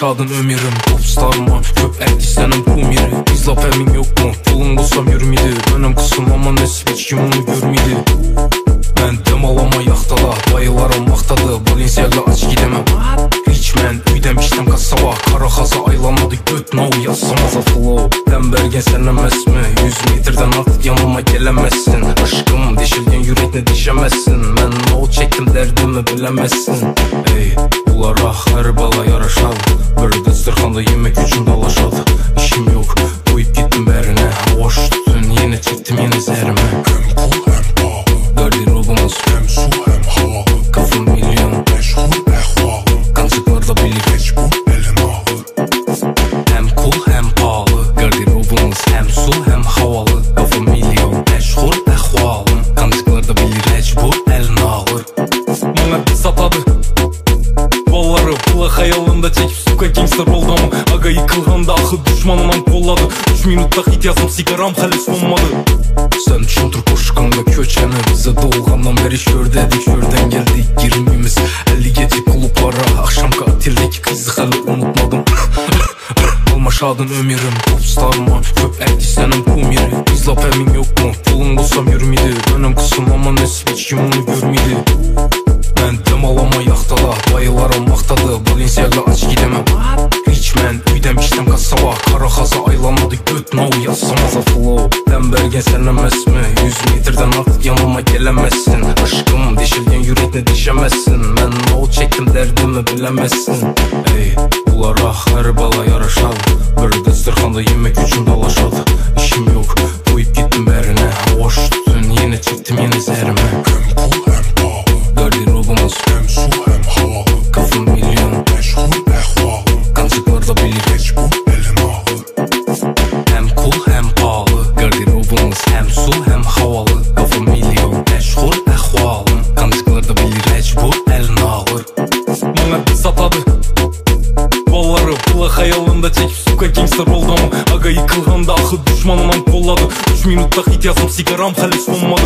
Almaşadın ömürüm popstarıma köp ərtislənim kumiri. İzlap əmin yoxmu pulun olsam yürümidi. Önəm qısım amma nəsib heç kim onu görmidi. Mən demalama yaxtala bayılaram vaxtadı. Balenciaga aç gidemem hiç mən üydəm işləm kasaba. Qara xaza aylamadı göt no yazsamaza flow. Dən bərgən sənləməzmi 100 metrdən artıq yanıma gələməzsin. Aşkım deşilgən yüreklə deşəməzsin. Mən no çəkdim dərdimi biləməzsin. Ey olaraq hər bala yaraşadı. Bir dəstərxanda yemək üçün dalaşadı. İşim yox qoyub getdim bərinə. Hoş tutun yeni çəkdim yeni zərimə. Hem pul hem pahalı Garderobumuz hem su hem havalı. Kafam milyon Meşhur ehvalım kancıklar da bilir geç bu elin alır. Hem cool hem pahalı Garderobumuz hem su hem havalı. Kafam milyon meşhur ehvalım kancıklar da bilir heç bu elin alır. Bana bir satadı Valları pula xəyalında çekip suka gangster oldu mu? Aga yıkılğanda axı düşmanından kolladı. 3 minutda hit yazım sigaram hələ sonmadı. Sen düşündür koşqanda köçəni. Bizə doğulğandan beri şördədik şördən geldik. Girmimiz 50 gece klublara. Akşam katildeki kızı hələ unutmadım. Almaşadın ömürüm popstarıma köp ərtislənim kumiri. İzlap əmin yoxmu pulun olsam yürümidi. Önəm qısım amma nəsib heç kim onu görmidi. Mən demalama yaxtala bayılaram vaxtadı. Balenciaga aç gidemem hiç mən üydəm işləm kasaba. Qara xaza aylamadı göt no yazsamaza flow. Dən bərgən sənləməzmi 100 metrdən artıq yanıma gələməzsin. Aşkım deşilgən yüreklə deşəməzsin. Mən no çəkdim dərdimi biləməzsin. Ey olaraq hər bala yaraşadı. Bir dəstərxanda yemək üçün dalaşadı. İşim yox qoyub getdim bərinə. Hoş tutun yeni çəkdim yeni zərimə. Hem pul hem pahalı Garderobumuz hem su hem havalı. Kafam milyon Meşhur ehvalım kancıklar da bilir geç bu elin alır. Hem cool hem pahalı Garderobumuz hem su hem havalı. Kafam milyon meşhur ehvalım kancıklar da bilir heç bu elin alır. Bana bir satadı Valları pula xəyalında çekip suka gangster oldu mu? Aga yıkılğanda axı düşmanından kolladı. 3 minutda hit yazım sigaram hələ sonmadı.